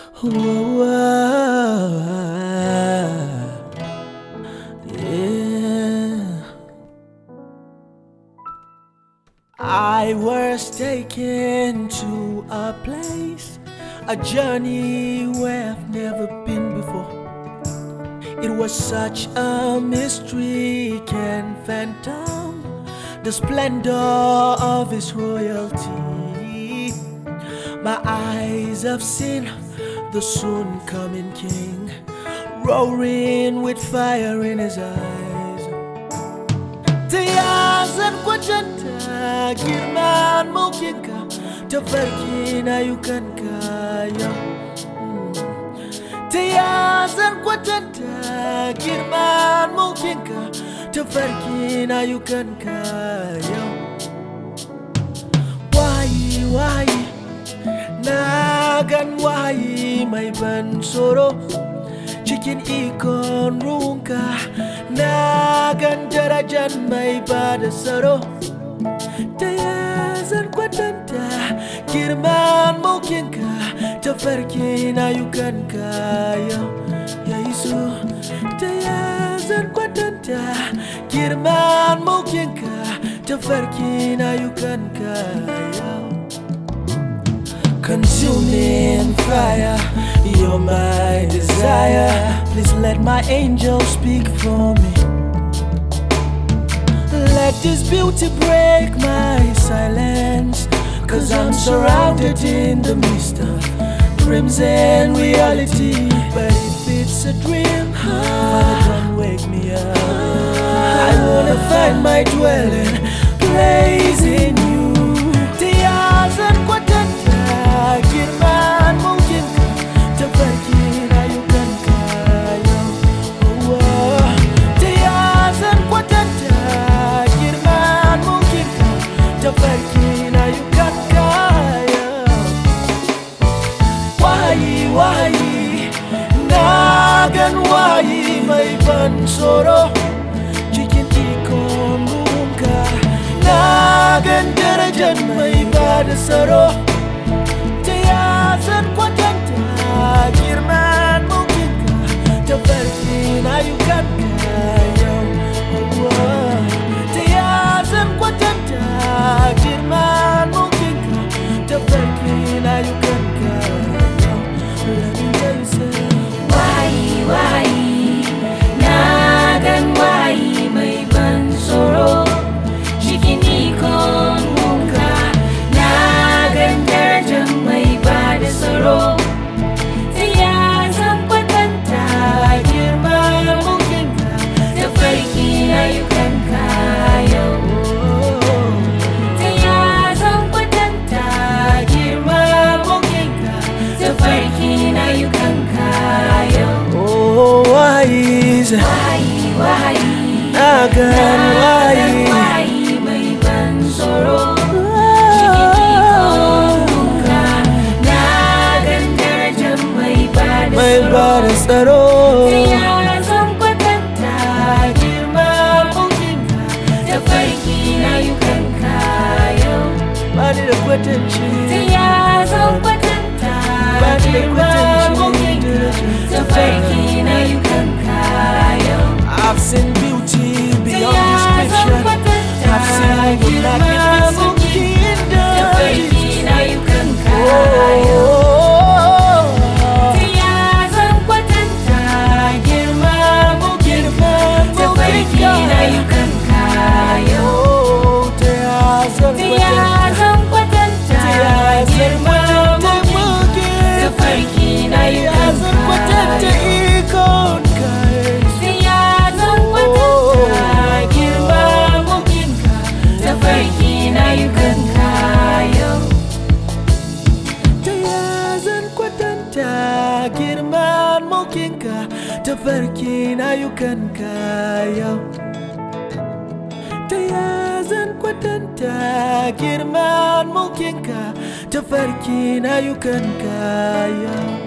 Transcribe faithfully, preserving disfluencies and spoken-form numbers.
Whoa, yeah. I was taken to a place, a journey where I've never been before. It was such a mystery, can phantom the splendor of His royalty. My eyes have seen the soon coming King, roaring with fire in His eyes. Tiyazan kwajanta girman mulkinka, tafarki na yukanka ya. Tiyazan kwajanta girman mulkinka, tafarki na yukanka ya. Why, why? Nagan wahayi mai ban tsoro cikin ikon ruwanka, nagan darajan mai bada tsaro. Ta ya zan kwatanta girman mulkinka, tafarki na yukanka yau ya iso. Ta ya zan kwatanta girman mulkinka, tafarki na yukanka yau. Consuming fire, you're my desire. Please let my angel speak for me. Let this beauty break my silence, 'cause I'm surrounded in the mist of dreams and reality. But if it's a dream, Father, don't wake me up. I wanna find my dwelling place in you. Tiyazan kwatanta girman mulkinka, tafarki na yukanka yau. Tiyazan kwatanta girman mulkinka, tafarki na yukanka yau. Wahayi, wahayi, nagan wahayi mai ban tsoro cikin ikon ruwanka, nagan darajan mai bada tsaro. Tiyazan kwatanta girman mulkinka, tafarki na yukanka yau. Tiyazan kwatanta girman mulkinka, tafarki na yukanka yau. Let me hear you say, wahayi, wahayi, nagan wahayi mai ban tsoro cikin ikon ruwanka, nagan darajan mai bada tsaro. Tiyazan kwatanta girman mulkinka, tafarki na yukanka yau. Tiyazan kwatanta girman mulkinka, tafarki na yukanka yau. oh, wahayi, Wahayi, wahayi, nagan wahayi. wahayi mai ban tsoro cikin ikon ruwanka, nagan darajan mai bada Mai bada tsaro. tsaro. Tiyazan kwatanta girman mulkinka, tafarki na yukanka yau. Bani da kwatanci, Tiyazan kwatanta girman mulkinka, tafarki na yukanka yau. I've seen beauty beyond description. Tiyazan kwatanta I've seen the girman magnificent mulkinka, kingdom. tafarki na yukanka yau. Oh, Tiyazan kwatanta girman mulkinka, tafarki na yukanka yau. oh, Tiyazan Tiyazan kwatanta girman mulkinka, tafarki na Tiyazan kwatanta yukanka yau. ikon kai. Tiyazan kwatanta girman mulkinka, tafarki na yukanka yau. Tiyazan kwatanta girman mulkinka, tafarki na yukanka yau. Tiyazan kwatanta girman mulkinka, tafarki na yukanka yau.